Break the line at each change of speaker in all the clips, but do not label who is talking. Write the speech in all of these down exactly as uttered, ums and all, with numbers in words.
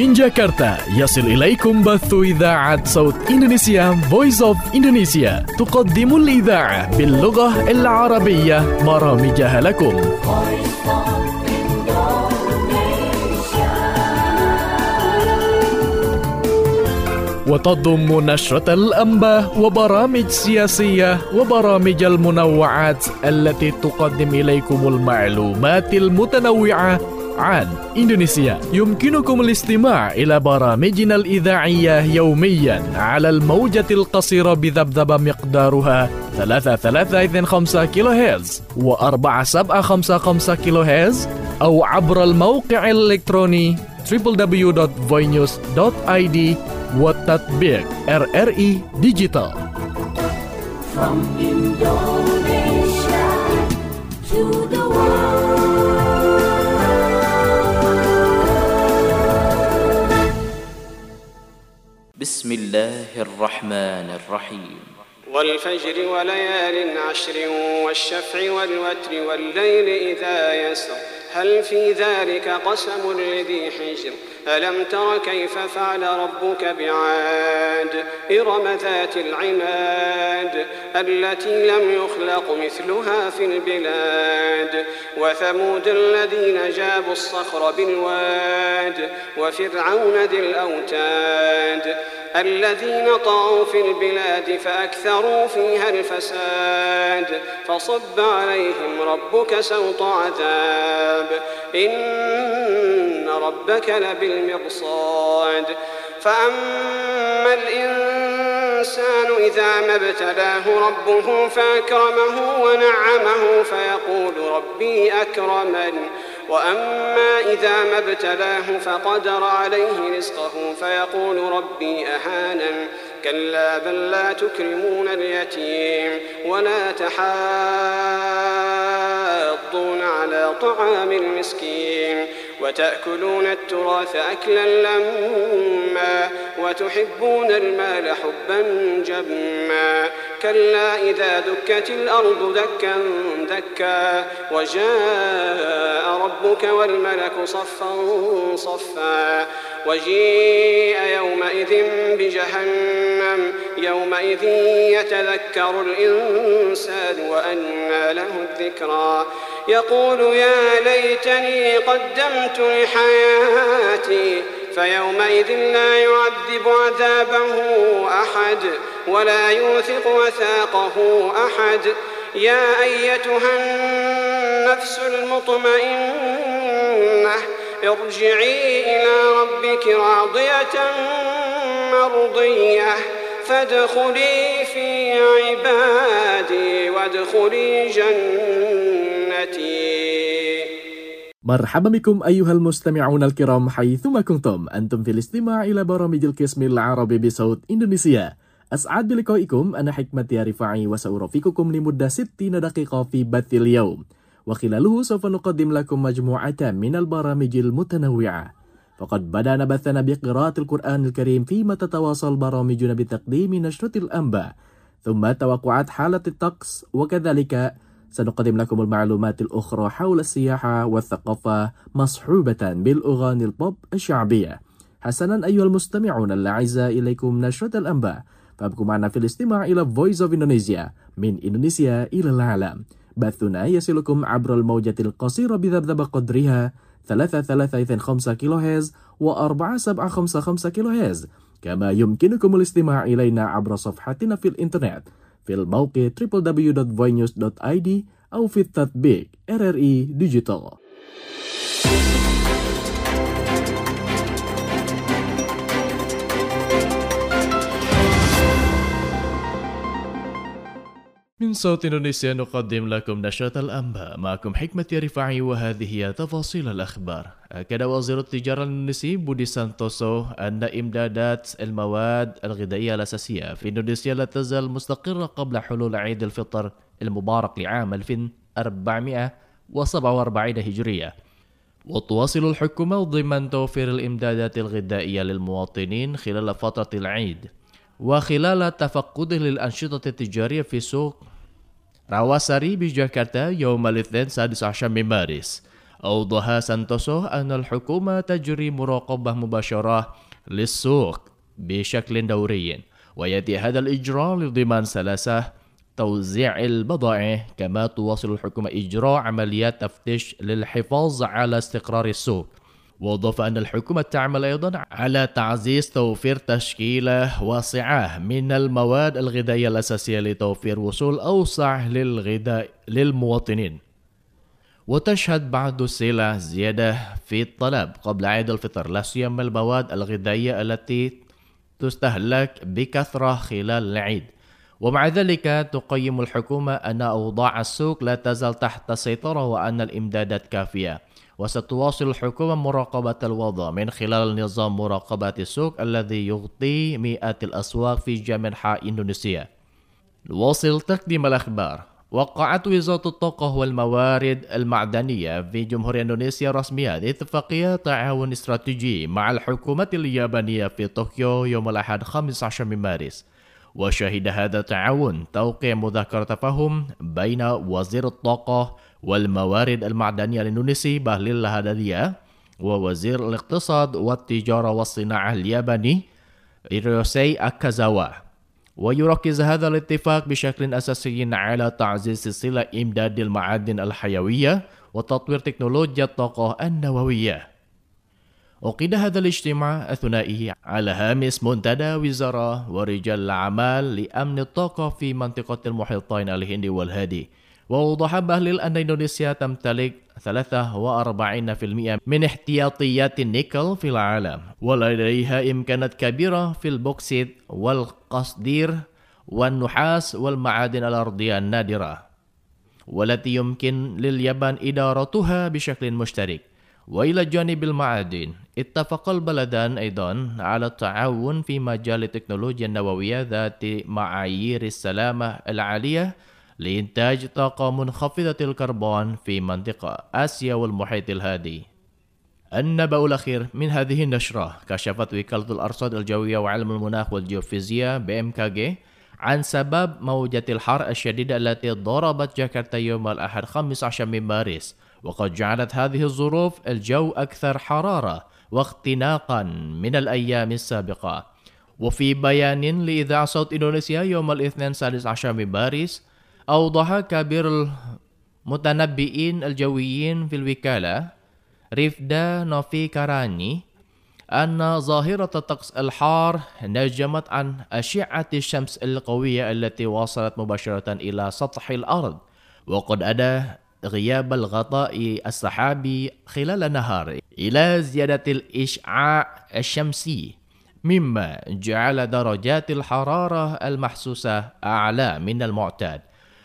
من جاكرتا يصل إليكم بث إذاعة صوت إندونيسيا Voice of Indonesia تقدم الإذاعة باللغة العربية برامجها لكم. وتضم نشرة الأنباء وبرامج سياسية وبرامج المنوعات التي تقدم إليكم المعلومات المتنوعة عن إندونيسيا. يمكنكم الاستماع إلى برامجنا الإذاعية يوميا على الموجة القصيرة بذبذبة مقدارها ثلاثة ثلاثة اثنين خمسة كيلو هرتز وأربعة سبعة خمسة خمسة كيلو هرتز أو عبر الموقع الإلكتروني دبليو دبليو دبليو دوت voinews دوت آي دي والتطبيق إر إر إي Digital.
From Indonesia to the world.
بسم الله الرحمن الرحيم.
والفجر وليال عشر والشفع والوتر والليل إذا يسر هل في ذلك قسم لذي حجر ألم تر كيف فعل ربك بعاد إرم ذات العماد التي لم يخلق مثلها في البلاد وثمود الذين جابوا الصخر بالواد وفرعون ذي الأوتاد الذين طغوا في البلاد فأكثروا فيها الفساد فصب عليهم ربك سوط عذاب إن ربك لبالمرصاد فأما الإنسان إذا ما ابتلاه ربه فأكرمه ونعمه فيقول ربي أكرمن وأما إذا ما ابتلاه فقدر عليه رزقه فيقول ربي أهانن كلا بل لا تكرمون اليتيم ولا تحاضون على طعام المسكين وتأكلون التراث أكلا لما وتحبون المال حبا جما كلا إذا دكت الأرض دكا دكا وجاء ربك والملك صفا صفا وجيء يومئذ بجهنم يومئذ يتذكر الإنسان وأنى له الذكرى يقول يا ليتني قدمت لحياتي فيومئذ لا يعذب عذابه أحد ولا يوثق وثاقه أحد يا أيتها النفس المطمئنة ارجعي إلى ربك راضية مرضية فادخلي في عبادي وادخلي جنتي.
مرحبا بكم أيها المستمعون الكرام حيثما كنتم أنتم في الاستماع إلى برامج القسم العربي بصوت إندونيسيا. أسعد بلقائكم أنا حكمت يا رفاعي وسأرافقكم لمدة ستين دقيقة في بث اليوم وخلاله سوف نقدم لكم مجموعة من البرامج المتنوعة. فقد بدأنا بثنا بقراءة القرآن الكريم فيما تتواصل برامجنا بتقديم نشرة الأنباء ثم توقعات حالة الطقس وكذلك سنقدم لكم المعلومات الأخرى حول السياحة والثقافة مصحوبة بالأغاني البوب الشعبية. حسنا أيها المستمعون الأعزاء إليكم نشرة الأنباء فابقوا معنا في الاستماع إلى Voice of Indonesia من إندونيسيا إلى العالم. بثنا يصلكم عبر الموجة القصيرة بذبذبة قدرها ثلاثة ثلاثة اثنين خمسة كيلو هرتز وأربعة سبعة خمسة خمسة كيلو هرتز كما يمكنكم الاستماع إلينا عبر صفحتنا في الإنترنت في الموقع دبليو دبليو دبليو دوت voinews دوت آي دي أو في التطبيق إر إر إي Digital. من صوت إندونيسيا نقدم لكم نشرة الأنباء معكم حكمة يا رفاعي وهذه هي تفاصيل الأخبار. أكد وزير التجارة الإندونيسي بودي سانتوسو أن إمدادات المواد الغذائية الأساسية في إندونيسيا لا تزال مستقرة قبل حلول عيد الفطر المبارك لعام ألف وأربعمائة وسبعة وأربعين هجرية. وتواصل الحكومة ضمن توفير الإمدادات الغذائية للمواطنين خلال فترة العيد وخلال تفقده للأنشطة التجارية في سوق راواساري بجاكرتا يوم الاثنين السادس عشر من مارس. أوضح سانتوسو أن الحكومة تجري مراقبة مباشرة للسوق بشكل دوري، ويأتي هذا الإجراء لضمان سلاسة توزيع البضائع، كما تواصل الحكومة إجراء عمليات تفتيش للحفاظ على استقرار السوق. وأضاف أن الحكومة تعمل أيضا على تعزيز توفير تشكيلة واسعة من المواد الغذائية الأساسية لتوفير وصول أوسع للغذاء للمواطنين. وتشهد بعض السلع زيادة في الطلب قبل عيد الفطر، لا سيما المواد الغذائية التي تستهلك بكثرة خلال العيد. ومع ذلك تقيم الحكومة أن أوضاع السوق لا تزال تحت السيطرة وأن الإمدادات كافية، وستواصل الحكومة مراقبة الوضع من خلال نظام مراقبة السوق الذي يغطي مئات الأسواق في جميع أنحاء إندونيسيا. نواصل تقديم الأخبار. وقعت وزارة الطاقة والموارد المعدنية في جمهورية إندونيسيا رسميات اتفاقية تعاون استراتيجي مع الحكومة اليابانية في طوكيو يوم الأحد خامس عشر من مارس. وشهد هذا التعاون توقيع مذكرة تفاهم بين وزير الطاقة والموارد المعدنية الإندونيسي بهليل لاهاديا ووزير الاقتصاد والتجارة والصناعة الياباني هيروسي أكازاوا. ويركز هذا الاتفاق بشكل أساسي على تعزيز سلسلة إمداد المعادن الحيوية وتطوير تكنولوجيا الطاقة النووية. عقد هذا الاجتماع الثنائي على هامش منتدى وزراء ورجال الأعمال لأمن الطاقة في منطقة المحيطين الهندي والهادي. وأوضح بهليل أن إندونيسيا تمتلك ثلاثة وأربعين بالمئة من احتياطيات النيكل في العالم، ولديها إمكانات كبيرة في البوكسيت والقصدير والنحاس والمعادن الأرضية النادرة، والتي يمكن لليابان إدارتها بشكل مشترك. وإلى جانب المعادن، اتفق البلدان أيضا على التعاون في مجال التكنولوجيا النووية ذات معايير السلامة العالية لإنتاج طاقة منخفضة الكربون في منطقة آسيا والمحيط الهادي. النبأ الأخير من هذه النشرة: كشفت وكالة الأرصاد الجوية وعلم المناخ والجيوفيزياء بي إم كي جي عن سبب موجة الحر الشديدة التي ضربت جاكرتا يوم الأحد خامس عشر من مارس، وقد جعلت هذه الظروف الجو أكثر حرارة واختناقا من الأيام السابقة. وفي بيان لإذاعة صوت إندونيسيا يوم الاثنين السادس عشر من مارس، أوضح كبير المتنبئين الجويين في الوكالة ريفدا نوفي كاراني أن ظاهرة الطقس الحار نجمت عن أشعة الشمس القوية التي وصلت مباشرة إلى سطح الأرض، وقد أدى غياب الغطاء السحابي خلال النهار إلى زيادة الإشعاع الشمسي، مما جعل درجات الحرارة المحسوسة أعلى من المعتاد.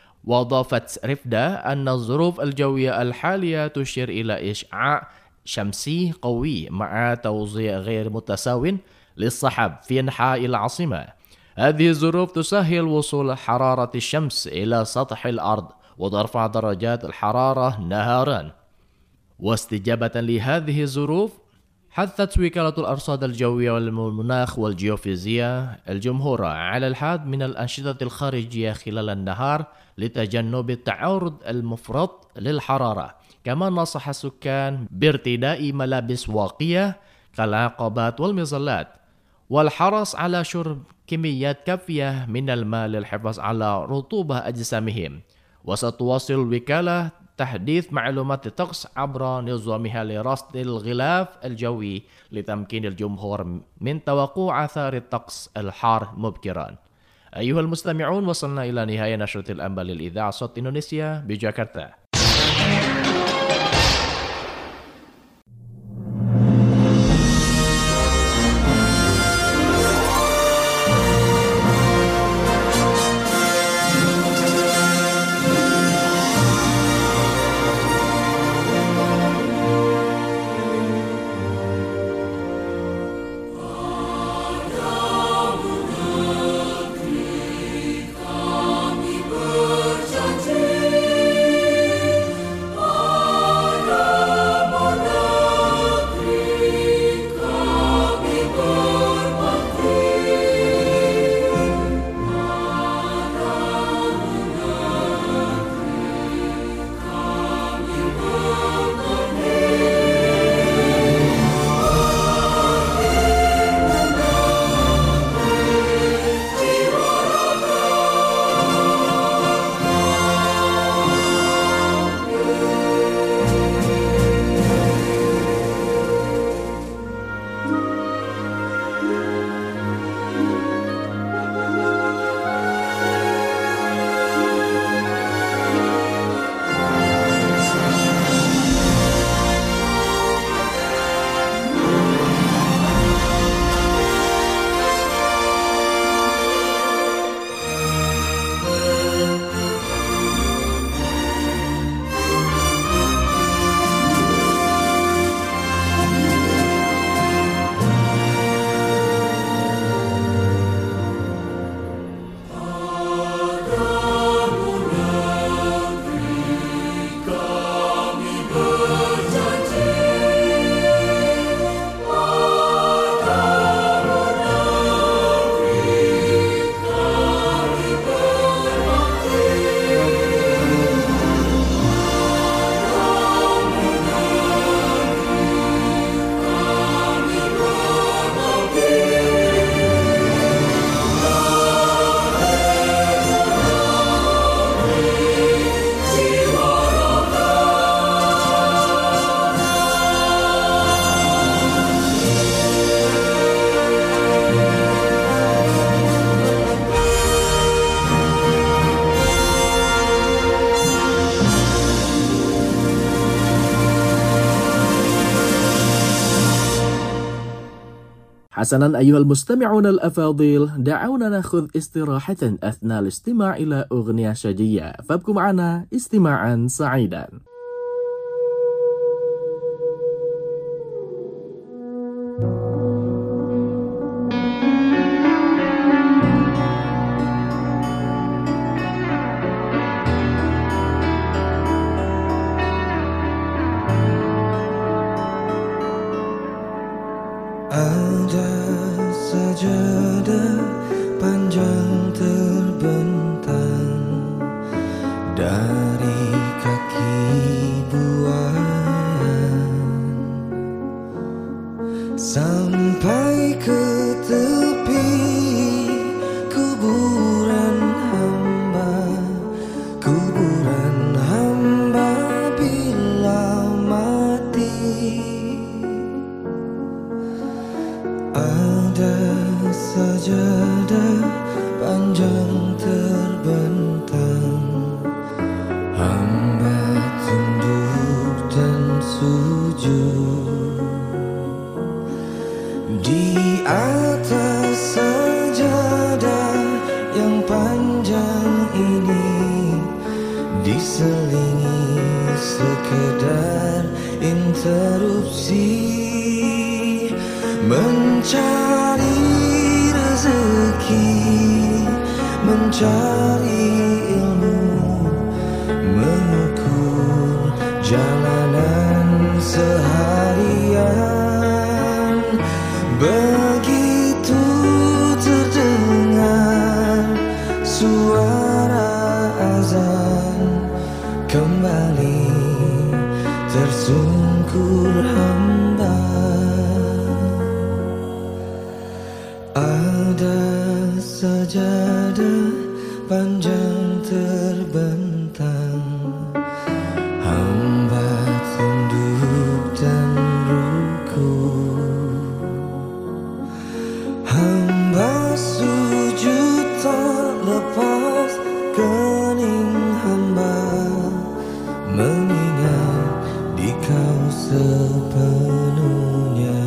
وأضافت ريفدا أن الظروف الجوية الحالية تشير إلى إشعاع شمسي قوي مع توزيع غير متساو للسحاب في أنحاء العاصمة. هذه الظروف تسهل وصول حرارة الشمس إلى سطح الأرض وترفع درجات الحرارة نهارا. واستجابة لهذه الظروف، حثت وكالة الأرصاد الجوية والمناخ والجيوفيزياء الجمهور على الحد من الأنشطة الخارجية خلال النهار لتجنب التعرض المفرط للحرارة. كما نصح السكان بارتداء ملابس واقية كالعقبات والمظلات، والحرص على شرب كميات كافية من الماء للحفاظ على رطوبة أجسامهم. وستواصل الوكالة تحديث معلومات الطقس عبر نظامها لرصد الغلاف الجوي لتمكين الجمهور من توقع آثار الطقس الحار مبكرا. أيها المستمعون، وصلنا إلى نهاية نشرة الأنباء للإذاعة صوت إندونيسيا بجاكرتا. حسنا أيها المستمعون الأفاضل، دعونا نأخذ استراحة أثناء الاستماع إلى أغنية شجية، فابقوا معنا استماعا سعيدا.
Ada sajadah panjang terbentang dari kaki buaya sampai ke tepi kuburan hamba, kuburan hamba bila mati. Ada sajadah panjang terbentang, hamba tunduk dan sujud. Di atas sajadah yang panjang ini diselingi sekedar interupsi, mencari rezeki, mencari ilmu, mengukur jalanan seharian. Begitu terdengar suara azan, kembali tersungkur hamba. Ada sajadah panjang terbentang, hamba tunduk dan rukuk. Hamba sujud tak lepas kening hamba, mengingat di kau sepenuhnya.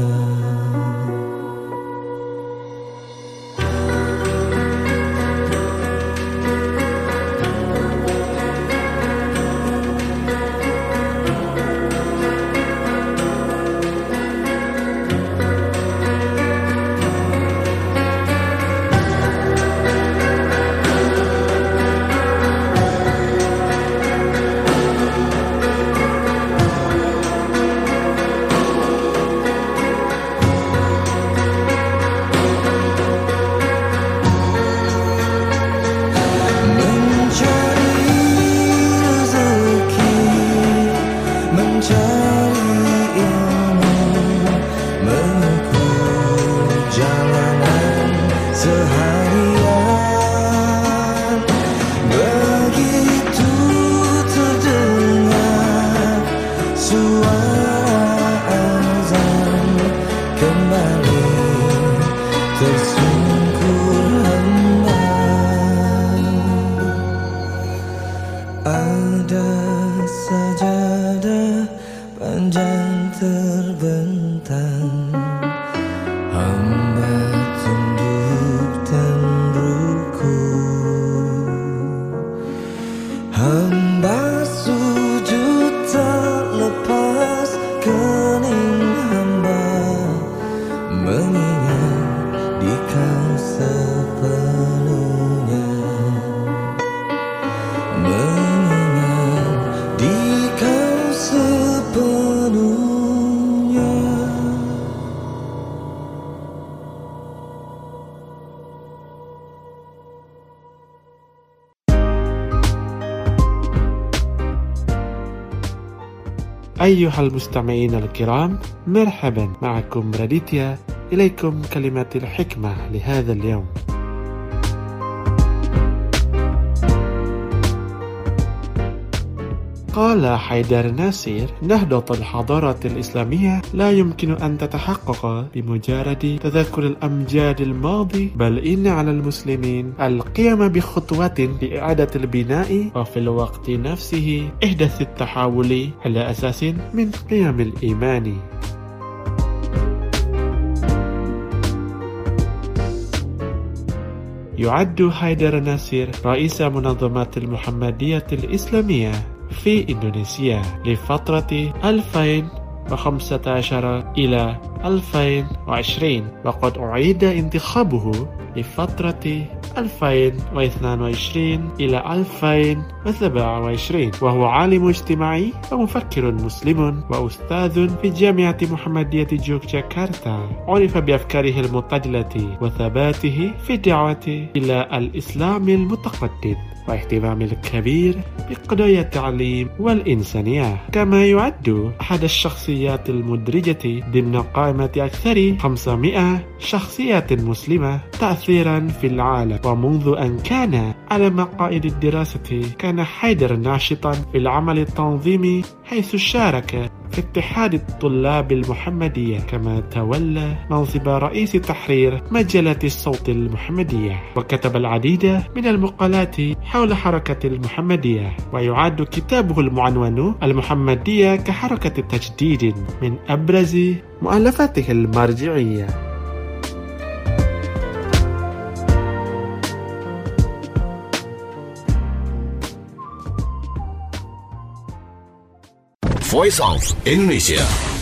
Ada sajadah panjang terbentang, hamba tunduk dan rukuk. Hamba sujud tak lepas kening hamba, mengingat di kau sepenuhnya, mengingat di kau sepenuhnya.
أيها المستمعين الكرام، مرحبا، معكم راديتيا. إليكم كلمات الحكمة لهذا اليوم. قال حيدر ناصر: نهضة الحضارة الإسلامية لا يمكن أن تتحقق بمجرد تذكر الأمجاد الماضي، بل إن على المسلمين القيام بخطوات لإعادة البناء، وفي الوقت نفسه إحداث التحول على أساس من قيم الإيمان. يعد حيدر ناصر رئيس منظمة المحمدية الإسلامية في إندونيسيا لفترة ألفين وخمسة عشر إلى ألفين وعشرين، وقد أعيد انتخابه لفترة ألفين واثنين وعشرين إلى ألفين وسبعة وعشرين، وهو عالم اجتماعي ومفكر مسلم وأستاذ في جامعة محمدية يوغياكرتا. عرف بأفكاره المعتدلة وثباته في الدعوة إلى الإسلام المتقدم واهتمام الكبير بقضايا التعليم والإنسانية، كما يعد أحد الشخصيات المدرجة ضمن قائمة أكثر خمسمائة شخصية مسلمة تأثيرا في العالم. ومنذ أن كان على مقاعد الدراسة كان حيدر ناشطا في العمل التنظيمي، حيث شارك في اتحاد الطلاب المحمدية، كما تولى منصب رئيس تحرير مجلة الصوت المحمدية، وكتب العديد من المقالات حول حركة المحمدية. ويعد كتابه المعنون المحمدية كحركة تجديد من أبرز مؤلفاته المرجعية.
Voice of Indonesia.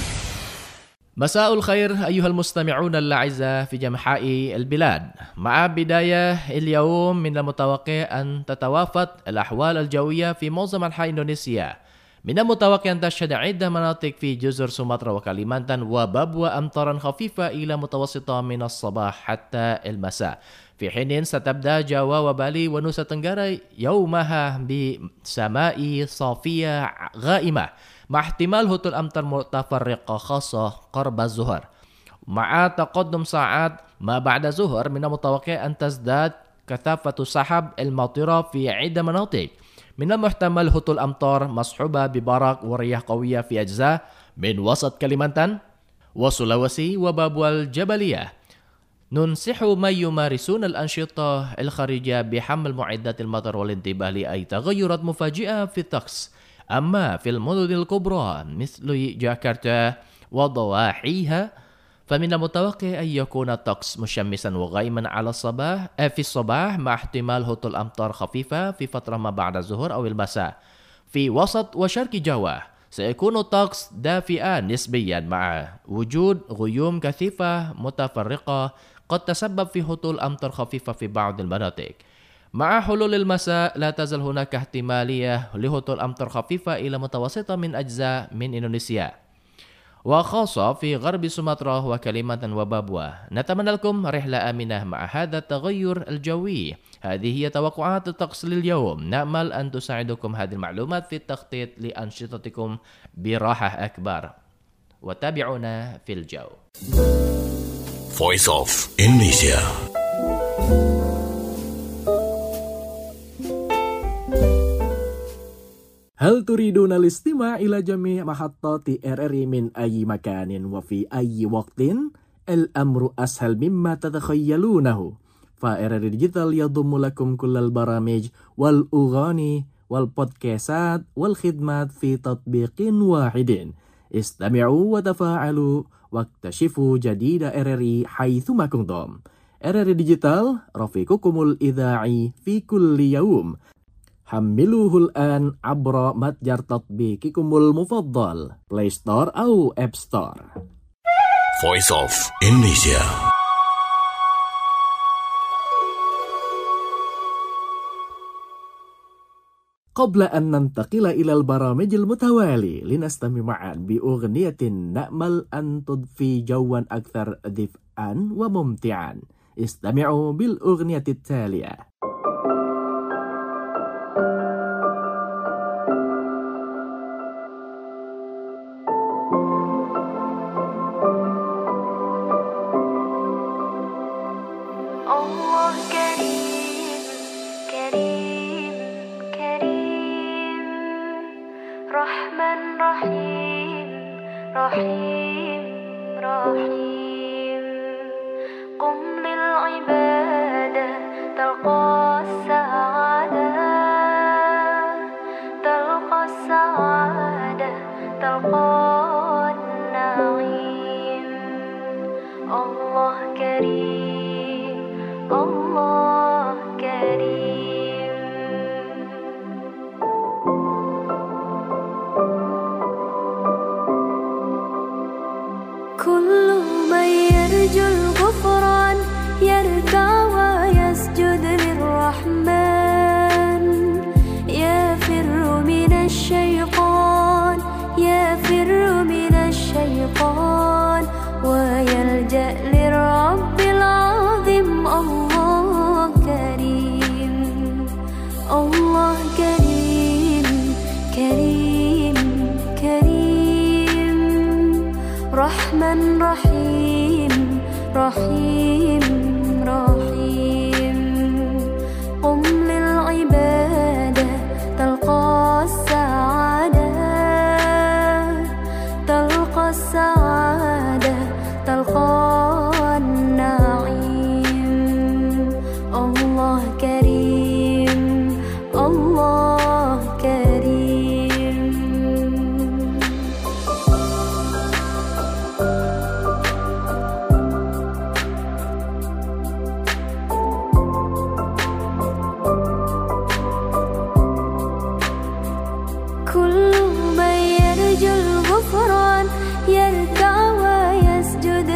مساء الخير أيها المستمعون الأعزاء في جميع البلاد. مع بداية اليوم من المتوقع أن تتوافد الأحوال الجوية في معظم أنحاء إندونيسيا. من المتوقع أن تشهد عدة مناطق في جزر سومطرة وكاليمانتان وبابوا أمطارا خفيفة إلى متوسطة من الصباح حتى المساء، في حين ستبدأ جاوا وبالي ونوسا تنغرا يومها بسماء صافية غائمة، مع احتمال هطول أمطار متفرقة خاصة قرب الظهر. مع تقدم ساعات ما بعد الظهر من المتوقع أن تزداد كثافة السحب الماطرة في عدة مناطق، من المحتمل هطول أمطار مصحوبة ببرق ورياح قوية في أجزاء من وسط كاليمانتان وسلاوسي وبابوا الجبلية. ننصح من يمارسون الأنشطة الخارجية بحمل معدات المطر والانتباه لأي تغيرات مفاجئة في الطقس. أما في المدن الكبرى مثل جاكرتا وضواحيها فمن المتوقع أن يكون الطقس مشمسا وغائما على الصباح في الصباح، مع احتمال هطول أمطار خفيفة في فترة ما بعد الظهر أو المساء. في وسط وشرق جاوا سيكون الطقس دافئا نسبيا مع وجود غيوم كثيفة متفرقة قد تسبب في هطول أمطار خفيفة في بعض المناطق. مع حلول المساء لا تزال هناك احتمالية لهطول أمطار خفيفة إلى متوسطة من أجزاء من إندونيسيا، وخاصة في غرب سومطرة وكاليمانتان وبابوا. نتمنى لكم رحلة آمنة مع هذا التغير الجوي. هذه هي توقعات الطقس لليوم. نأمل أن تساعدكم هذه المعلومات في التخطيط لأنشطتكم براحة أكبر، وتابعونا في الجو.
Voice of Indonesia.
هل تريدون الاستماع إلى جميع محطات آر آر من أي مكان وفي أي وقت؟ الأمر أسهل مما تتخيلونه، فآر آر ديجيتال يضم لكم كل البرامج والأغاني والبودكاستات والخدمات في تطبيق واحد. استمعوا وتفاعلوا واكتشفوا جديد آر آر حيثما كنتم. آر آر ديجيتال رفيقكم الإذاعي في كل يوم. حملوه الآن عبر متجر تطبيقكم المفضل بلاي ستور أو أب ستور.
Voice of Indonesia.
قبل أن ننتقل إلى البرامج المتوالي لنستمع معا بأغنية نأمل أن تضفي جوا أكثر دفئا وممتعا. استمعوا بالأغنية التالية.
رحيم رحيم قم للعبادة تلقى يرجو الغفران يركع ويسجد للرحمن يفر من الشيطان يفر من الشيطان ويلجأ للرب العظيم. الله كريم الله كريم كريم كريم رحمن رحيم رحيم رحيم قم للعبادة تلقى السعادة تلقى السعادة تلقى النعيم. الله كريم الله كريم. كل من يرجو الغفران يركع ويسجد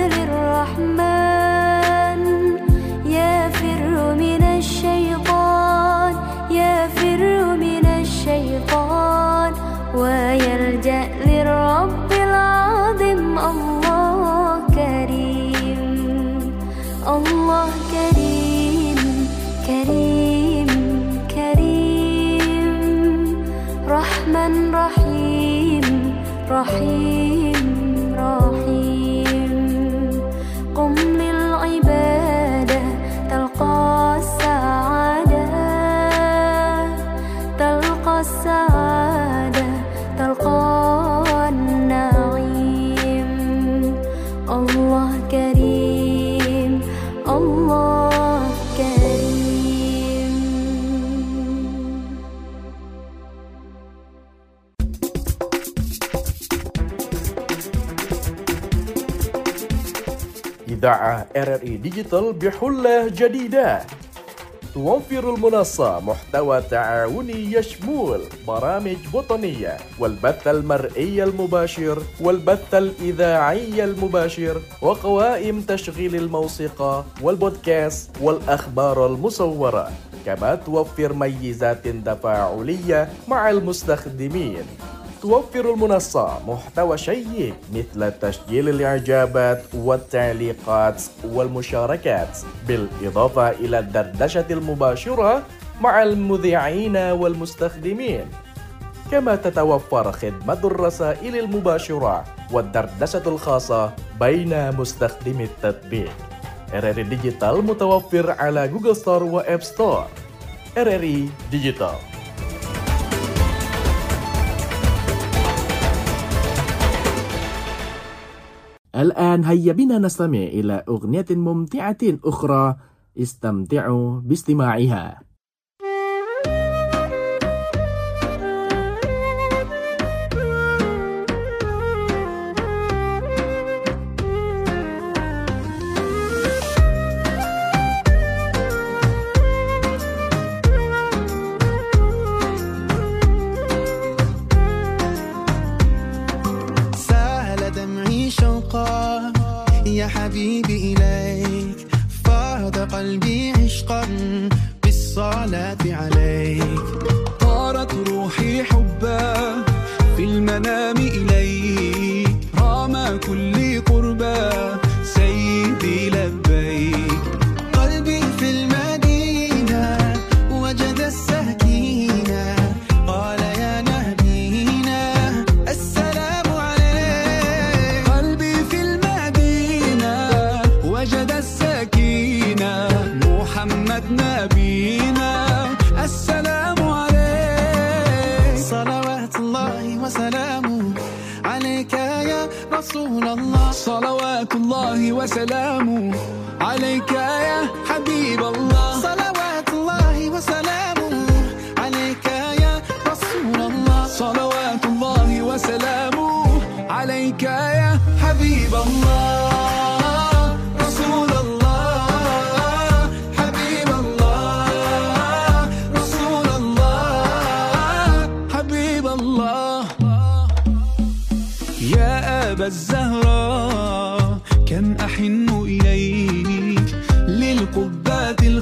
للرحمن يفر من الشيطان يفر من الشيطان ويلجأ للرب العظيم. الله كريم الله كريم كريم كريم رحمن رحيم رحيم رحيم قم للعبادة تلقى السعادة تلقى السعادة تلقى النعيم. الله كريم الله كريم.
إذاعة آر آر إي ديجيتال بحلة جديدة توفر المنصة محتوى تعاوني يشمل برامج وطنية والبث المرئي المباشر والبث الإذاعي المباشر وقوائم تشغيل الموسيقى والبودكاست والأخبار المصورة. كما توفر ميزات تفاعلية مع المستخدمين. توفر المنصة محتوى شيق مثل تسجيل الإعجابات والتعليقات والمشاركات بالإضافة إلى الدردشة المباشرة مع المذيعين والمستخدمين. كما تتوفر خدمة الرسائل المباشرة والدردشة الخاصة بين مستخدمي التطبيق. آر آر إي ديجيتال متوفر على جوجل ستور وآب ستور. آر آر إي ديجيتال. الآن هيا بنا نستمع إلى أغنية ممتعة أخرى استمتعوا باستماعها.
يا حبيبي إليك فاض قلبي عشقا بالصلاة عليك طارت روحي حبا في المنام إليك رام كل قربا سيدي لبيك قلبي في المدينة وجد السكينة قال يا نبينا السلام عليك قلبي في وجد السكينة محمد نبينا السلام عليك صلوات الله وسلامه عليك يا رسول الله صلوات الله وسلامه عليك يا حبيب الله صلوات الله وسلامه عليك يا رسول الله صلوات الله وسلامه عليك يا حبيب الله الزهراء كم أحن إليك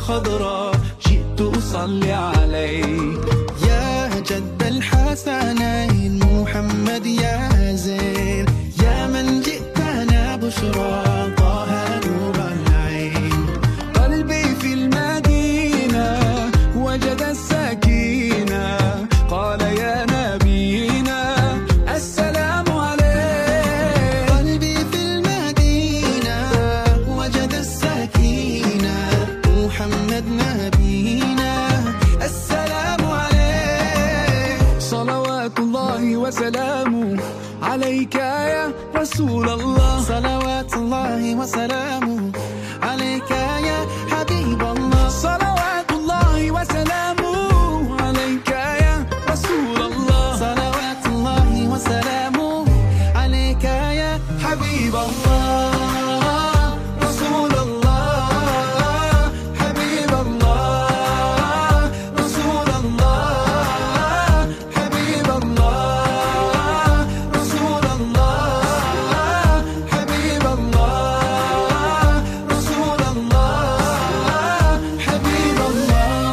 خضراء جئت أصلي عليك يا جد الحسنين محمد يا زين يا من جئتنا بشرى طه نور العين قلبي في المدينة وجد السكينة قال يا نبينا السلام عليك قلبي في المدينة وجد السكينة محمد نبينا السلام عليك صلوات الله وسلامه عليك يا رسول الله صلوات الله وسلامه عليك يا حبيب الله صلوات الله وسلامه عليك يا رسول الله صلوات الله وسلامه عليك يا حبيب الله رسول الله حبيب الله رسول الله حبيب الله رسول الله حبيب الله رسول الله حبيب الله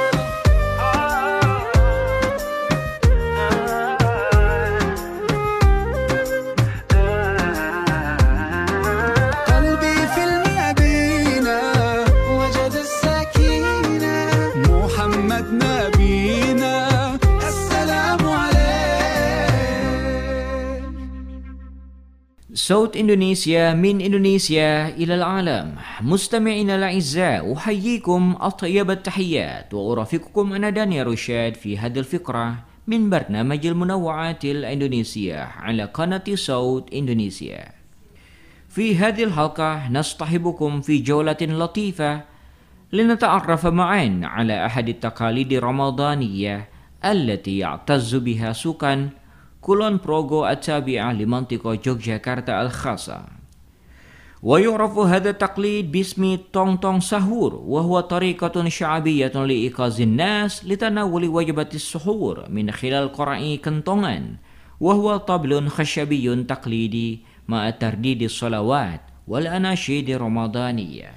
قلبي في المدينة وجد السكينة محمد نبينا السلام عليك
صوت إندونيسيا من إندونيسيا إلى العالم. مستمعينا الأعزاء، أحييكم أطيب التحيات وأرافقكم أنا دانيال رشاد في هذه الفقرة من برنامج المنوعات الإندونيسية على قناة صوت إندونيسيا. في هذه الحلقة نصطحبكم في جولة لطيفة لنتعرف معا على أحد التقاليد الرمضانية التي يعتز بها سكان كولون بروغو التابعة لمنطقة يوغياكارتا الخاصة. ويعرف هذا التقليد باسم تونغ تونغ سحور، وهو طريقة شعبية لإيقاظ الناس لتناول وجبة السحور من خلال قرع كنتونغان، وهو طبل خشبي تقليدي مع ترديد الصلوات والأناشيد الرمضانية.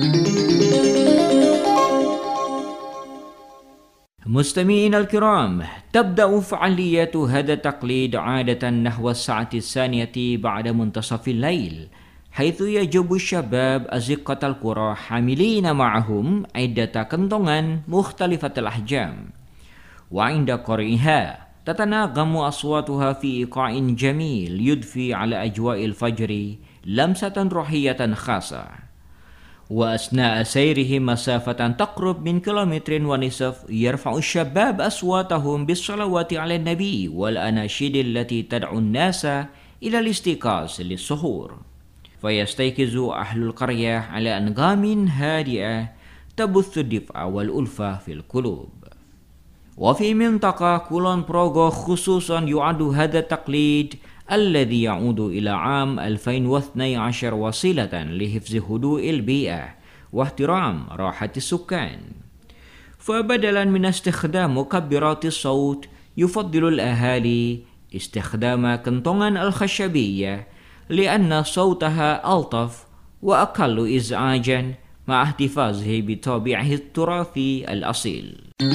مستمعينا الكرام، تبدأ فعالية هذا التقليد عادة نحو الساعة الثانية بعد منتصف الليل، حيث يجب الشباب أزقة القرى حاملين معهم عدة كنتونغان مختلفة الأحجام، وعند قرعها تتناغم أصواتها في إيقاع جميل يضفي على أجواء الفجر لمسة روحية خاصة. وأثناء سيرهم مسافة تقرب من كيلومتر ونصف يرفع الشباب أصواتهم بالصلوات على النبي والأناشيد التي تدعو الناس إلى الاستيقاظ للسحور، فيستيقظ أهل القرية على أنغام هادئة تبث الدفء والألفة في القلوب. وفي منطقة كولون بروغو خصوصا يعد هذا التقليد الذي يعود إلى عام ألفين واثني عشر وسيلة لحفظ هدوء البيئة واحترام راحة السكان. فبدلا من استخدام مكبرات الصوت، يفضل الأهالي استخدام كنتونغان الخشبية لأن صوتها ألطف وأقل إزعاجا مع احتفاظه بطابعه التراثي الأصيل.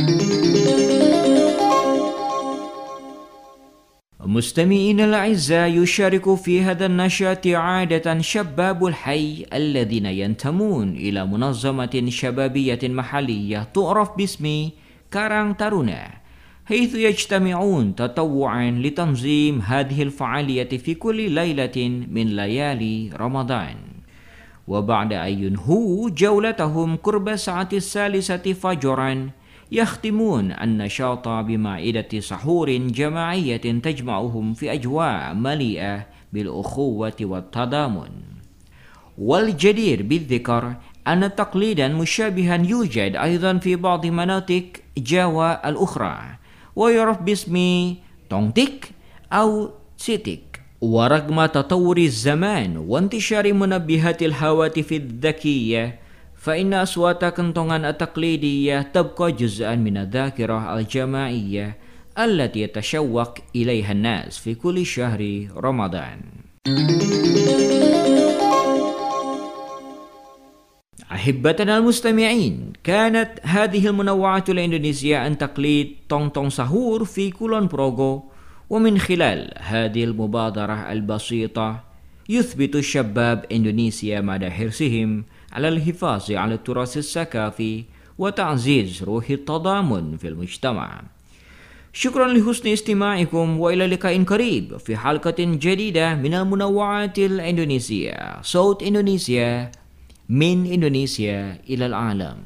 مستمعينا الأعزاء، يشارك في هذا النشاط عادة شباب الحي الذين ينتمون إلى منظمة شبابية محلية تعرف باسم كارانغ تارونا، حيث يجتمعون تطوعا لتنظيم هذه الفعالية في كل ليلة من ليالي رمضان. وبعد أن ينهوا جولتهم قرب الساعة الثالثة فجرا، يختمون النشاط بمائدة سحور جماعية تجمعهم في أجواء مليئة بالأخوة والتضامن. والجدير بالذكر أن تقليدا مشابها يوجد أيضا في بعض مناطق جاوا الأخرى، ويعرف باسم تونغتيك أو سيتيك. ورغم تطور الزمان وانتشار منبهات الهواتف الذكية، فإن أصوات كنتونغان التقليدية تبقى جزءا من الذاكرة الجماعية التي يتشوق إليها الناس في كل شهر رمضان. أحبتنا المستمعين، كانت هذه المنوعات الإندونيسية عن تقليد تونغ تونغ سahur في كولون بروغو. ومن خلال هذه المبادرة البسيطة يثبت الشباب إندونيسيا مدى حرصهم على الحفاظ على التراث الثقافي وتعزيز روح التضامن في المجتمع. شكرا لحسن استماعكم، وإلى لقاء قريب في حلقة جديدة من المنوعات الإندونيسية. صوت إندونيسيا، من إندونيسيا إلى العالم.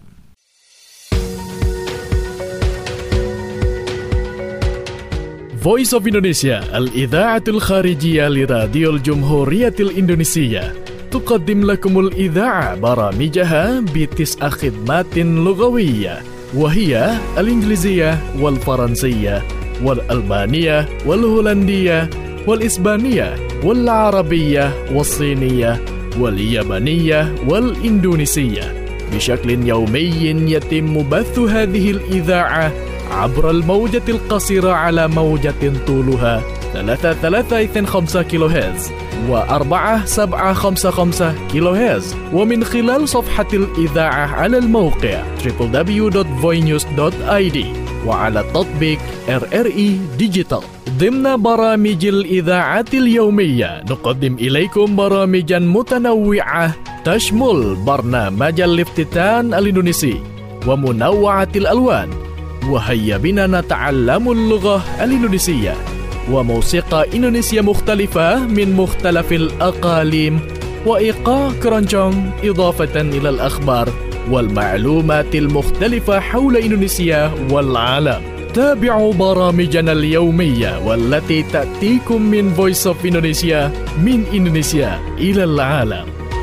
Voice of Indonesia الإذاعة الخارجية لراديو الجمهورية الإندونيسية تقدم لكم الإذاعة برامجها بتسع خدمات لغوية، وهي الإنجليزية والفرنسية والألمانية والهولندية والإسبانية والعربية والصينية واليابانية والإندونيسية. بشكل يومي يتم بث هذه الإذاعة عبر الموجة القصيرة على موجة طولها ثلاثة ثلاثة اثنين خمسة كيلو هرتز وأربعة سبعة خمسة خمسة كيلو هرتز، ومن خلال صفحة الإذاعة على الموقع دبليو دبليو دبليو دوت فوي نيوز دوت آي دي وعلى تطبيق آر آر إي ديجيتال. ضمن برامج الإذاعة اليومية نقدم إليكم برامجا متنوعة تشمل برنامج الافتتان الإندونيسي ومنوعة الألوان، وهيا بنا نتعلم اللغة الإندونيسية، وموسيقى إندونيسية مختلفة من مختلف الأقاليم، وإيقاع كرونجونغ، إضافة إلى الأخبار والمعلومات المختلفة حول إندونيسيا والعالم. تابعوا برامجنا اليومية والتي تأتيكم من Voice of Indonesia، من إندونيسيا إلى العالم.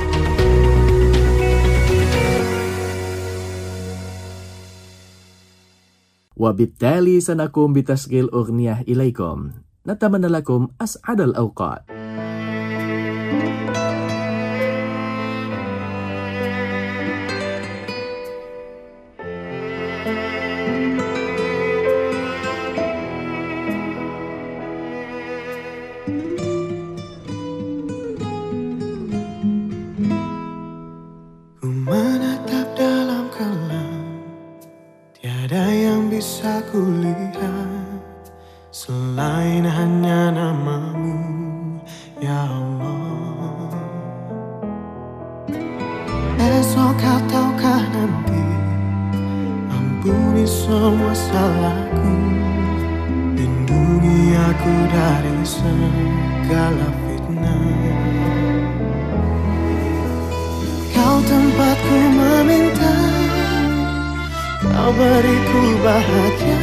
وبالتالي سنقوم بتسجيل أغنية إليكم. نتمنى لكم أسعد الأوقات.
Ku menatap dalam kelam, tiada yang bisa kulihat selain hanya namamu, ya Allah. Esok kau tahukah nanti, ampuni semua salahku, lindungi aku dari segala fitnah. Kau tempatku meminta, kau beriku bahagia,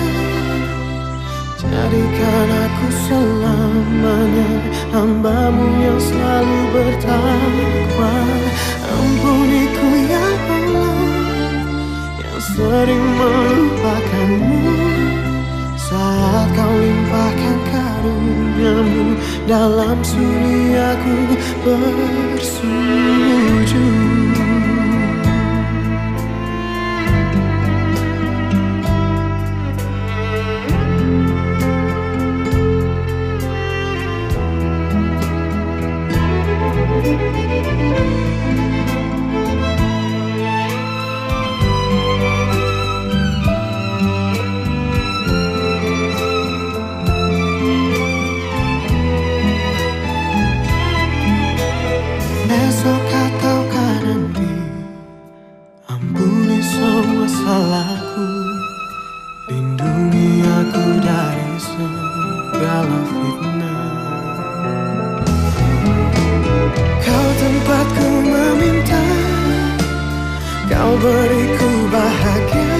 jadikan aku selamanya hamba-Mu yang selalu bertakwa. Ampuniku ya Allah, yang sering melupakan-Mu, saat Kau limpahkan karunia-Mu, dalam sunyi aku bersujud. Esok atau nanti, ampuni semua salahku, lindungi aku dari segala fitnah. Kau tempatku meminta, Kau beriku bahagia,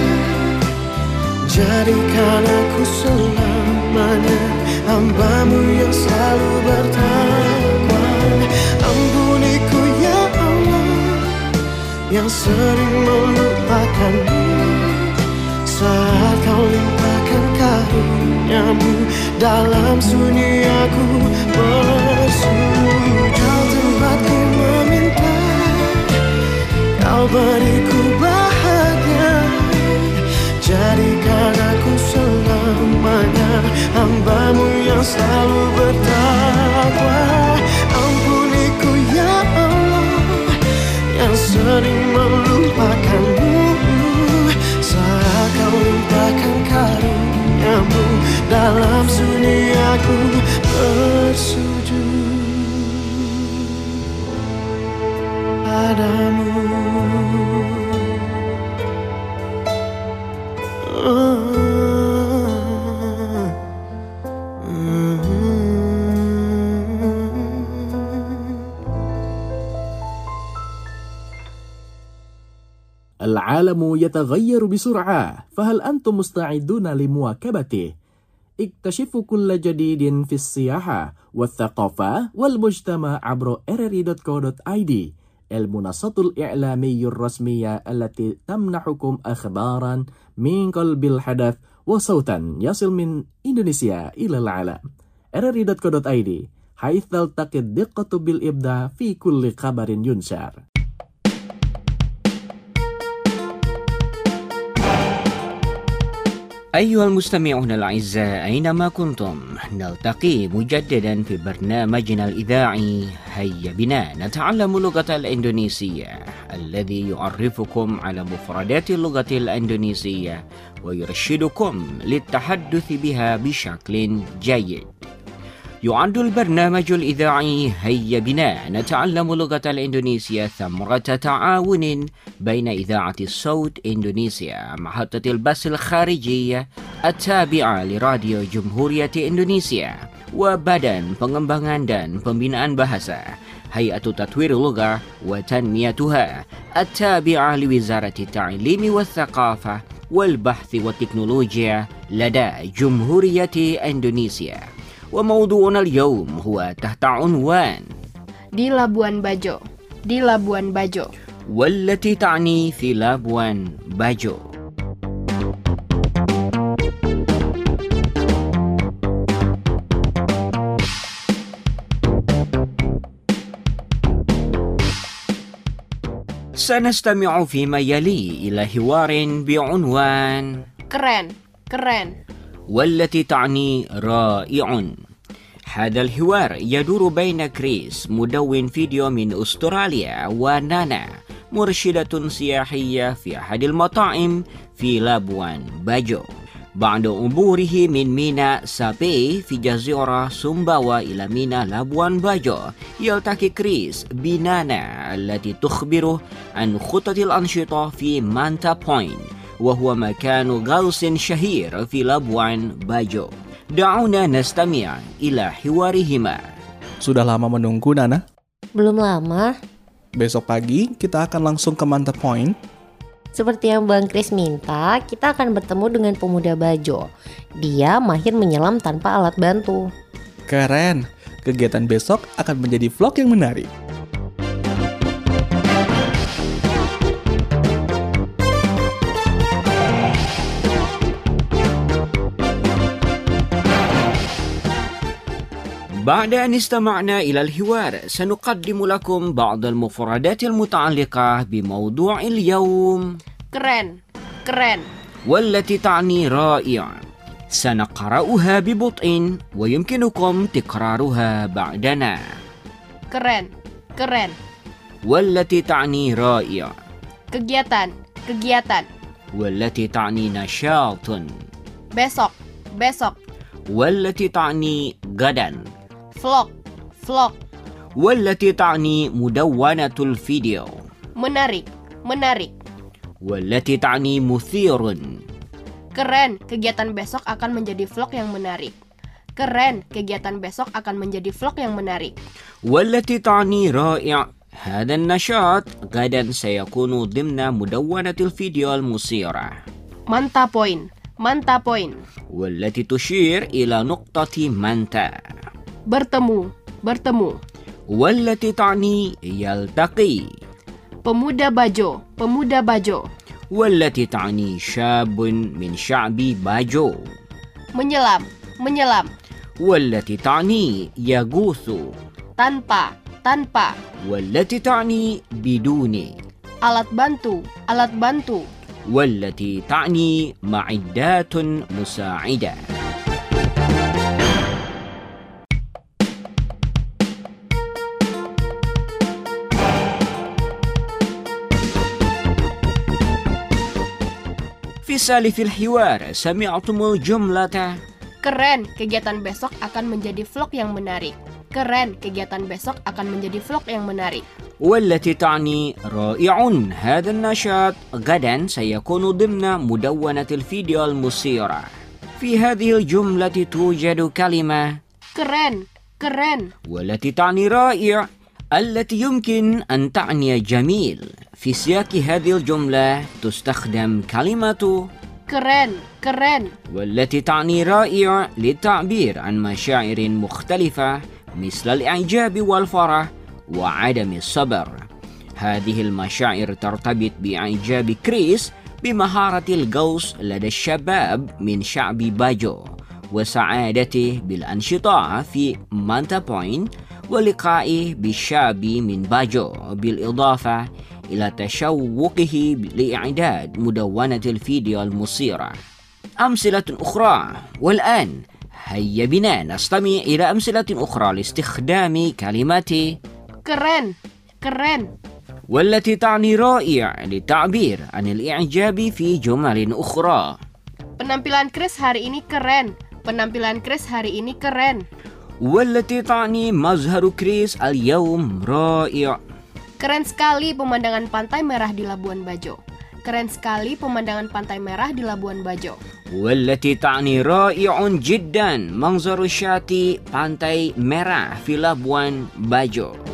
jadikan aku selamanya hamba-Mu yang selalu bertakwa. Ampuniku ya Allah, yang sering melupakan-Mu, saat Kau limpahkan karunia-Mu, dalam sunyi aku bersujud. Kau tempatku meminta, Kau beriku bahagia, jadikan aku selamanya hamba-Mu yang selalu bertakwa. Ampuniku ya Allah, yang sering melupakan aku bersujud padamu.
العالم يتغير بسرعة، فهل أنتم مستعدون لمواكبته؟ اكتشفوا كل جديد في السياحة والثقافة والمجتمع عبر إر آر دوت كو دوت آي دي، المنصة الإعلامية الرسمية التي تمنحكم أخبارا من قلب الحدث وصوتا يصل من إندونيسيا إلى العالم. إر آر دوت كو دوت آي دي، حيث تلتقي الدقة بالإبداع في كل خبر ينشر.
أيها المستمعون الأعزاء أينما كنتم، نلتقي مجددا في برنامجنا الإذاعي هيا بنا نتعلم اللغة الإندونيسية، الذي يعرفكم على مفردات اللغة الإندونيسية ويرشدكم للتحدث بها بشكل جيد. يعد البرنامج الإذاعي هيا بنا نتعلم اللغة الإندونيسية ثمرة تعاون بين إذاعة الصوت إندونيسيا، محطة البث الخارجية التابعة لراديو جمهورية إندونيسيا، وبدن pengembangan dan pembinaan bahasa هيئة تطوير اللغة وتنميتها التابعة لوزارة التعليم والثقافة والبحث والتكنولوجيا لدى جمهورية إندونيسيا. وموضوعنا اليوم هو تحت عنوان
di Labuan Bajo di Labuan Bajo
والتي تعني في لابوان باجو. سنستمع فيما يلي إلى حوار بعنوان
keren keren
والتي تعني رائع. هذا الحوار يدور بين كريس مدون فيديو من أستراليا ونانا مرشدة سياحية في أحد المطاعم في لابوان باجو. بعد عبوره من ميناء سابي في جزيرة سومباوا إلى ميناء لابوان باجو، يلتقي كريس بنانا التي تخبره عن خطط الأنشطة في مانتا بوينت، وهو مكان غوص شهير في لابوان باجو. دعونا نستمع إلى حوارهما.
Sudah lama menunggu, Nana?
Belum lama.
Besok pagi kita akan langsung ke Manta Point.
Seperti yang Bang Kris minta, kita akan bertemu dengan pemuda Bajo. Dia mahir menyelam tanpa alat bantu.
Keren. Kegiatan besok akan menjadi vlog yang menarik.
بعد أن استمعنا إلى الحوار سنقدم لكم بعض المفردات المتعلقة بموضوع اليوم
keren keren
والتي تعني رائع. سنقرأها ببطء ويمكنكم تكرارها بعدنا.
keren keren
والتي تعني رائع.
kegiatan kegiatan
والتي تعني نشاط.
besok besok
والتي تعني غدا.
vlog vlog
والتي تعني مدونة الفيديو.
menarik menarik
والتي تعني مثير.
keren, kegiatan besok akan menjadi vlog yang menarik. Keren, kegiatan besok akan menjadi vlog yang menarik.
والتي تعني رائع. هذا النشاط غدا سيكون ضمن مدونة الفيديو المثيرة.
Manta Point, Manta Point.
والتي تشير إلى نقطة مانتا.
Bertemu, bertemu.
والتي تعني يلتقي.
Pemuda Bajo, pemuda Bajo.
والتي تعني شاب من شعب باجو.
Menyelam, menyelam.
والتي تعني يغوص.
Tanpa, tanpa.
والتي تعني بدون.
Alat bantu, alat bantu.
والتي تعني معدات مساعدة. في سالف الحوار سمعتم الجملة
Keren, kegiatan besok akan menjadi vlog yang menarik. Keren, kegiatan besok akan menjadi vlog yang menarik.
والتي تعني رائع هذا النشاط غدا سيكون ضمن مدونة الفيديو المثيرة. في هذه الجملة توجد كلمة
Keren, keren.
والتي تعني رائع التي يمكن أن تعني جميل. في سياق هذه الجملة تستخدم كلمة
Keren, keren.
والتي تعني رائع للتعبير عن مشاعر مختلفة مثل الإعجاب والفرح وعدم الصبر. هذه المشاعر ترتبط بإعجاب كريس بمهارة الغوص لدى الشباب من شعب باجو وسعادته بالأنشطة في مانتا بوينت ولقائه بالشاب من باجو، بالإضافة إلى تشوقه لإعداد مدونة الفيديو المثيرة. أمثلة أخرى. والآن هيا بنا نستمع إلى أمثلة أخرى لاستخدام كلمات
Keren, keren.
والتي تعني رائع للتعبير عن الإعجاب في جمل أخرى.
Penampilan Chris hari ini keren. Penampilan Chris hari ini keren.
والتي تعني مظهر كريس اليوم رائع.
Keren sekali pemandangan pantai merah di Labuan Bajo. Keren sekali pemandangan pantai merah di Labuan Bajo.
والتي تعني رائع جدا منظر شاطئ pantai merah في Labuan Bajo.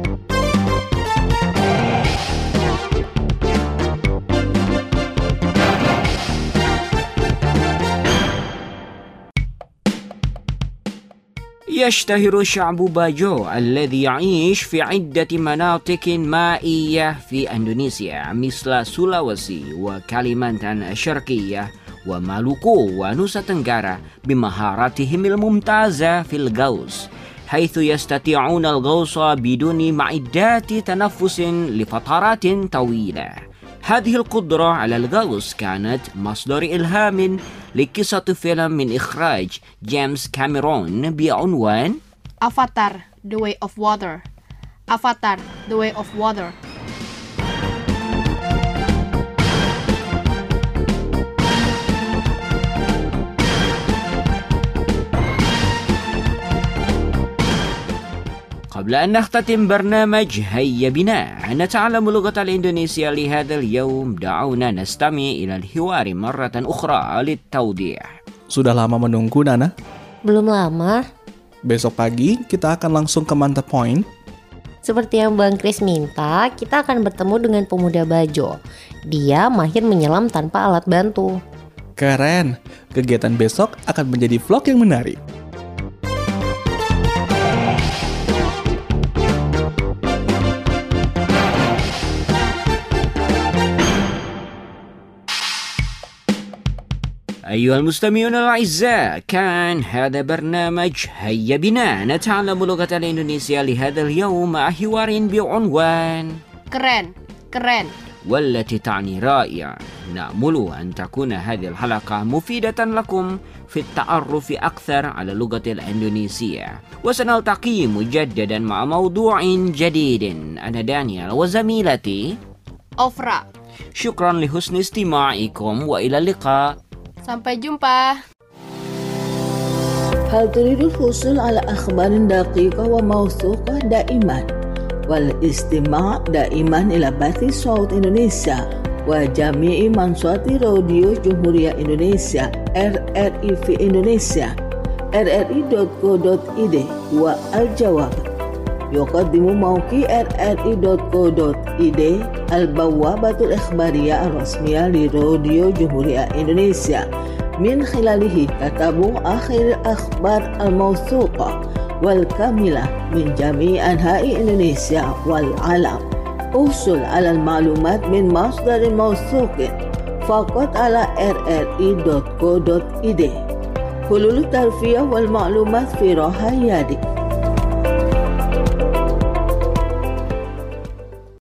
يشتهر شعب باجو الذي يعيش في عدة مناطق مائية في إندونيسيا مثل سولاويسي وكاليمانتان الشرقية ومالوكو ونوسا تنغارا بمهاراتهم الممتازة في الغوص، حيث يستطيعون الغوص بدون معدات تنفس لفترات طويلة. هذه القدرة على الغوص كانت مصدر إلهام لقصة فيلم من إخراج جيمس كاميرون بعنوان
Avatar, The Way of Water. Avatar, The Way of Water.
قبل أن نختتم برنامج هيا بنا نتعلم اللغة الإندونيسية لهذا اليوم، دعونا نستمع إلى الحوار مرة أخرى للتوضيح.
Sudah lama menunggu, Nana?
Belum lama.
Besok pagi kita akan langsung ke Manta Point.
Seperti yang Bang Chris minta, kita akan bertemu dengan pemuda Bajo. Dia mahir menyelam tanpa alat bantu.
Keren, kegiatan besok akan menjadi vlog yang menarik.
أيها المستمعون الأعزاء، كان هذا برنامج هيا بنا نتعلم اللغة الإندونيسية لهذا اليوم مع حوار بعنوان
Keren, keren.
والتي تعني رائع. نأمل أن تكون هذه الحلقة مفيدة لكم في التعرف أكثر على اللغة الإندونيسية، وسنلتقي مجددا مع موضوع جديد. أنا دانيال وزميلتي
Ofra.
شكرا لحسن استماعكم وإلى اللقاء.
Sampai jumpa.
هل تريد الحصول على أخبار دقيقة وموثوقة دائما والاستماع دائما إلى بث صوت إندونيسيا وجميع منصات راديو جمهورية إندونيسيا R R I في إندونيسيا R R I دوت كو دوت I D. والجواب يقدم موقع R R I دوت كو دوت I D البوابة الإخبارية الرسمية لراديو جمهورية إندونيسيا، من خلاله تتابع آخر الأخبار الموثوقة والكاملة من جميع أنحاء إندونيسيا والعالم. احصل على المعلومات من مصدر موثوق فقط على R R I دوت كو دوت I D. حلول الترفيه والمعلومات في راحة يدك.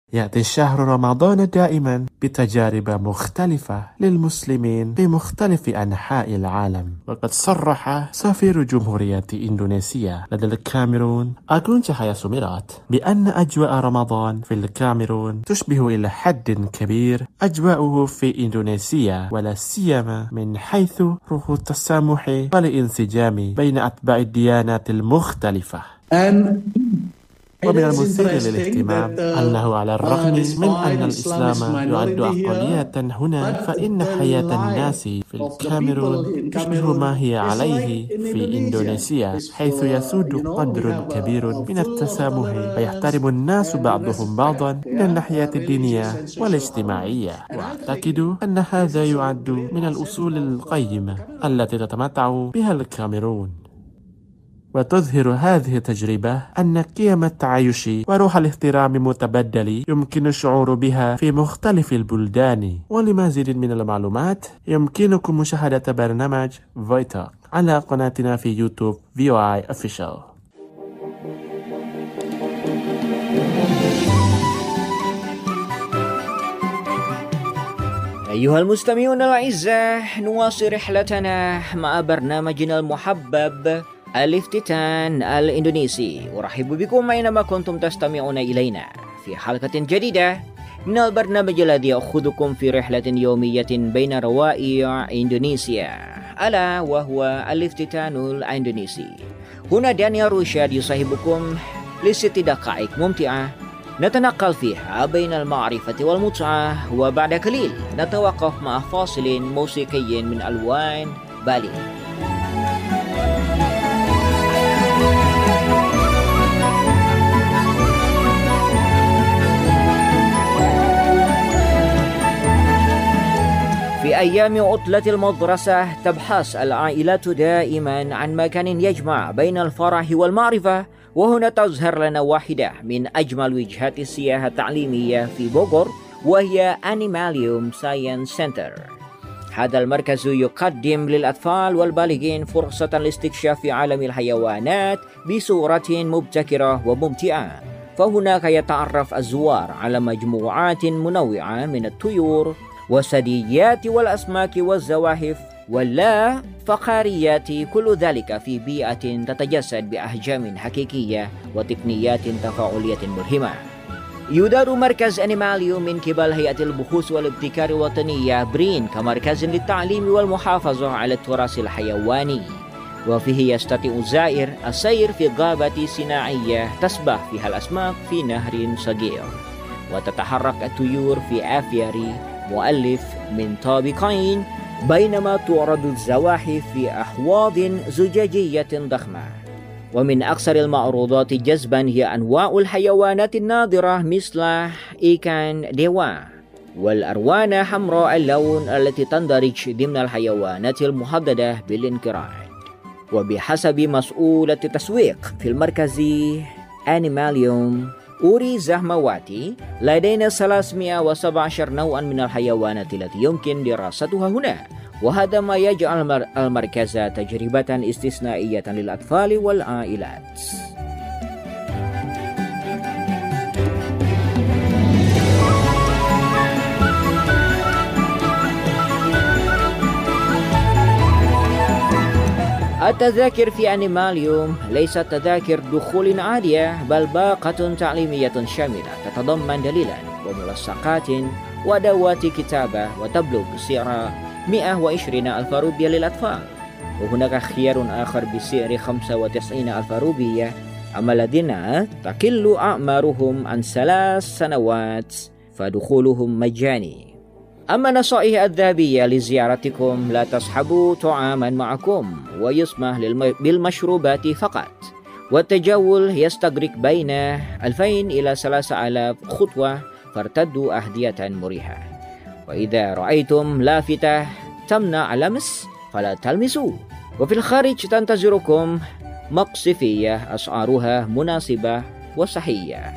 يأتي شهر رمضان دائما بتجارب مختلفة للمسلمين في مختلف أنحاء العالم. وقد صرح سفير جمهورية إندونيسيا لدى الكاميرون أغون تشاهيا سوميرات بأن أجواء رمضان في الكاميرون تشبه إلى حد كبير أجواءه في إندونيسيا، ولا سيما من حيث روح التسامح والانسجام بين أتباع الديانات المختلفة. ومن المثير للاهتمام أنه على الرغم من أن الإسلام يعد أقلية هنا، فإن حياة الناس في الكاميرون تشبه ما هي عليه في إندونيسيا، حيث يسود قدر كبير من التسامح ويحترم الناس بعضهم بعضا من الناحية الدينية والاجتماعية. وأعتقد أن هذا يعد من الأصول القيمة التي تتمتع بها الكاميرون. وتظهر هذه التجربة أن قيم التعايش وروح الاحترام المتبادل يمكن الشعور بها في مختلف البلدان. ولمزيد من المعلومات يمكنكم مشاهدة برنامج فويتوك على قناتنا في يوتيوب في او اي Official.
أيها المستمعون الأعزاء، نواصل رحلتنا مع برنامجنا المحبب الافتتان الإندونيسي. أرحب بكم أينما كنتم تستمعون إلينا في حلقة جديدة من البرنامج الذي يأخذكم في رحلة يومية بين روائع إندونيسيا، ألا وهو الافتتان الإندونيسي. هنا دانيال روشاد يصاحبكم لست دقائق ممتعة نتنقل فيها بين المعرفة والمتعة، وبعد قليل نتوقف مع فاصل موسيقي من ألوان بالي. في أيام عطلة المدرسة تبحث العائلات دائما عن مكان يجمع بين الفرح والمعرفة، وهنا تظهر لنا واحدة من أجمل وجهات السياحة التعليمية في بوغور، وهي أنيماليوم ساينس سنتر. هذا المركز يقدم للأطفال والبالغين فرصة لاستكشاف عالم الحيوانات بصورة مبتكرة وممتعة. فهناك يتعرف الزوار على مجموعات منوعة من الطيور والثدييات والأسماك والزواحف واللا فقاريات، كل ذلك في بيئة تتجسد بأحجام حقيقية وتقنيات تفاعلية ملهمة. يدار مركز أنيماليوم من قبل هيئة البحوث والابتكار الوطنية برين كمركز للتعليم والمحافظة على التراث الحيواني، وفيه يستطيع الزائر السير في غابة صناعية تسبح فيها الأسماك في نهر صغير، وتتحرك الطيور في أفياري مؤلف من طابقين، بينما تعرض الزواحف في أحواض زجاجية ضخمة. ومن أكثر المعروضات جذبا هي أنواع الحيوانات النادرة مثل إيكان ديوا والأروانة حمراء اللون التي تندرج ضمن الحيوانات المهددة بالانقراض. وبحسب مسؤولة التسويق في المركز أنيماليوم أوري زهمواتي، لدينا ثلاثمائة وسبعة عشر نوعا من الحيوانات التي يمكن دراستها هنا، وهذا ما يجعل المركز تجربة استثنائية للأطفال والعائلات. التذاكر في أنيماليوم ليست تذاكر دخول عادية، بل باقة تعليمية شاملة تتضمن دليلا وملصقات وأدوات كتابة، وتبلغ سعرها مئة وعشرين ألف روبية للأطفال. وهناك خيار آخر بسعر خمسة وتسعين ألف روبية، أما الذين تقل أعمارهم عن ثلاث سنوات فدخولهم مجاني. أما النصائح الذهبية لزيارتكم: لا تصحبوا طعاما معكم، ويسمح بالمشروبات فقط، والتجول يستغرق بين ألفين إلى ثلاثة آلاف خطوة، فارتدوا أحذية مريحة. وإذا رأيتم لافتة تمنع اللمس فلا تلمسوا. وفي الخارج تنتظركم مقصفية أسعارها مناسبة وصحية.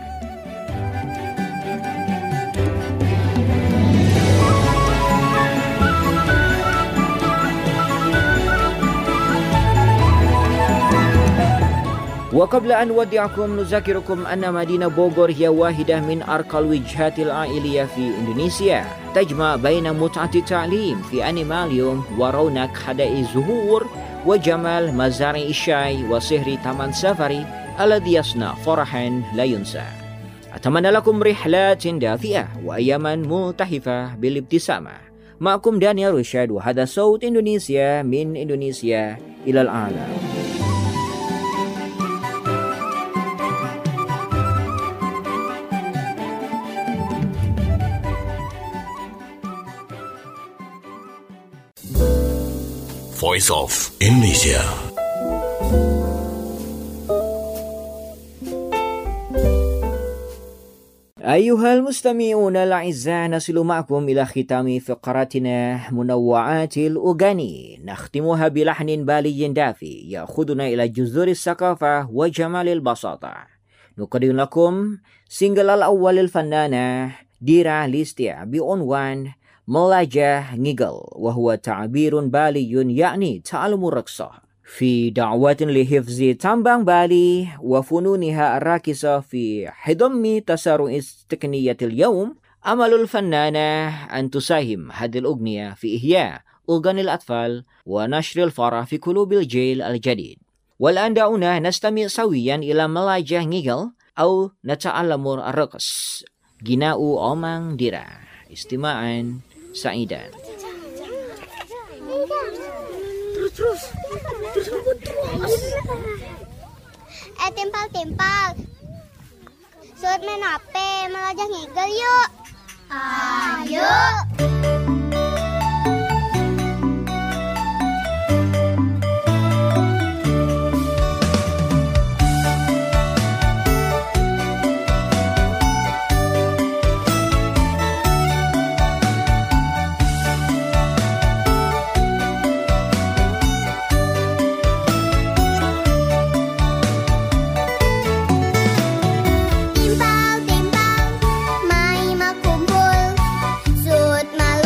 وقبل أن نودعكم نذكركم أن مدينة بوغور هي واحدة من أرقى الوجهات العائلية في إندونيسيا تجمع بين متعة التعليم في أنيماليوم ورونق حدائق الزهور وجمال مزارع الشاي وسحر تامان سافاري الذي يصنع فرحا لا ينسى. أتمنى لكم رحلات دافئة وأياما ملتهفة بالابتسامة. معكم دانيال رشاد وهذا صوت إندونيسيا من إندونيسيا إلى العالم.
Voice of Indonesia.
أيها المستمعون الأعزاء، نصل معكم إلى ختام فقراتنا منوعات الأغاني، نختمها بلحن بالي دافي يأخذنا إلى جذور الثقافة وجمال البساطة. نقدم لكم سينجل الأول الفنانة ديرا ليستيا بعنوان ملاجة نيجل، وهو تعبير بالي يعني تعلم الرقصة. في دعوة لحفظ تمبang بالي وفنونها الراقصة في حضم تسارع تقنية اليوم، أمل الفنانة أن تساهم هذه الأغنية في إحياء أغاني الأطفال ونشر الفرح في قلوب الجيل الجديد. والآن دعونا نستمع سويا إلى ملاجة نيجل أو نتعلم الرقص. غناء أمang Dira، استماعا سعيدا.
Terus, terus, terus. Eh, timpal-timpal. Surut main H P, melajah ngigel yuk. Ayo. Timpal-timpal, mai makumpul, sud malu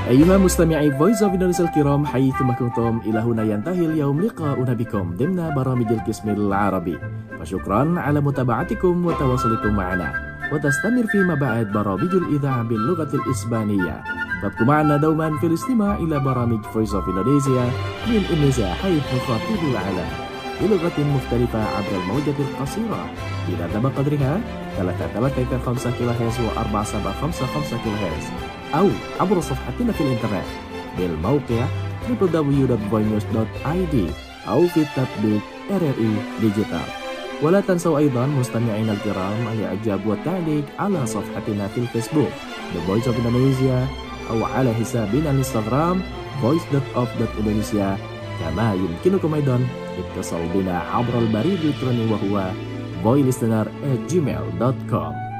أيها مستمعي Voice of Indonesia الكرام حيثما كنتم إلى هنا ينتهي اليوم لقاؤنا بكم ضمن برامج القسم العربي فشكرا على متابعتكم وتواصلكم معنا وتستمر فيما بعد برامج الإذاعة باللغة الإسبانية فابقوا معنا دوما في الاستماع إلى برامج Voice of Indonesia من إندونيسيا حيث نخاطب العالم بلغة مختلفة عبر الموجة القصيرة بنظام قدرها ثلاثة ثلاثة خمسة كيلو هرتز وأربعة سبعة خمسة خمسة كيلو هرتز أو عبر صفحتنا في الإنترنت بالموقع دبليو دبليو دبليو دوت voinews دوت آي دي أو في التطبيق آر آر إي ديجيتال. ولا تنسوا أيضا مستمعينا الكرام الإعجاب والتعليق على صفحتنا في الفيسبوك The Voice of Indonesia أو على حسابنا الانستغرام voice دوت اوف دوت indonesia. كما يمكنكم أيضا اتصال بنا عبر البريد الإلكتروني وهو voicelistener at gmail دوت كوم.